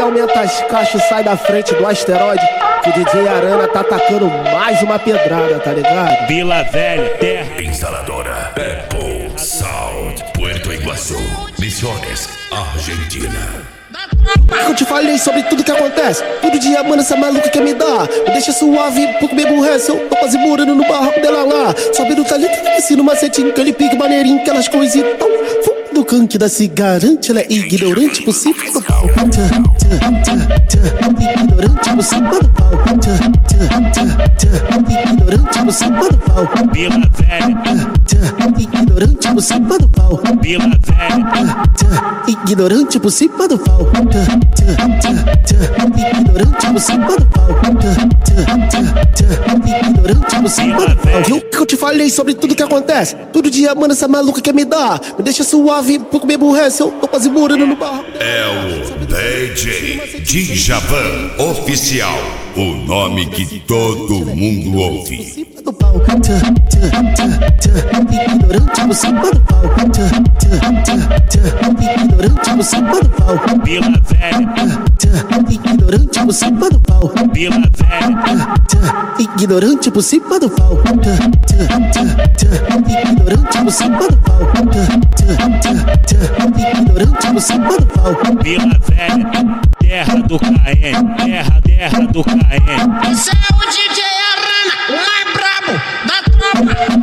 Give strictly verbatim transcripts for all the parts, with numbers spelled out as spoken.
aumenta as caixas e sai da frente do asteroide, que o D J Arana tá atacando mais uma pedrada, tá ligado? Vila Velha, terra. Instaladora Apple Sound, Puerto Iguaçu, Misiones, Argentina. Eu te falei sobre tudo que acontece. Todo dia, mano, essa maluca quer me dar. Me deixa suave, pouco me aborrece. Eu tô quase morando no barraco dela lá. Sobe no talento, ensino macetinho, aquele pique maneirinho, aquelas coisitas tão do canque da cigarante. Ela é ignorante por cima do pau. Ignorante por cima do pau. Ignorante por cima do pau. Vila Velha, ignorante por cima do pau. Vila Velha, ignorante por cima do pau. Ignorante por cima do pau. Ignorante por cima do pau. E o que eu te falei sobre tudo que acontece? Todo dia, mano, essa maluca quer me dar. Me deixa suave, pouco me aborrece. Eu tô quase morando no barro. É o D J Djavan Oficial, o nome que todo mundo ouve. Do pau. Ignorante por cima do pau. Ignorante por cima do pau. Vila Velha, ignorante por cima do pau. Vila Velha, ignorante por cima do pau. Ignorante por cima do pau. Ignorante por cima do pau. Vila Velha, terra do K N, terra, terra do K N. Esse é o D J Arana, o mais brabo da tropa.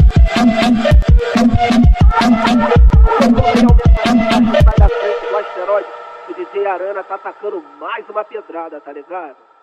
Sai da frente do asteroide, o D J Arana tá atacando mais uma pedrada, tá ligado?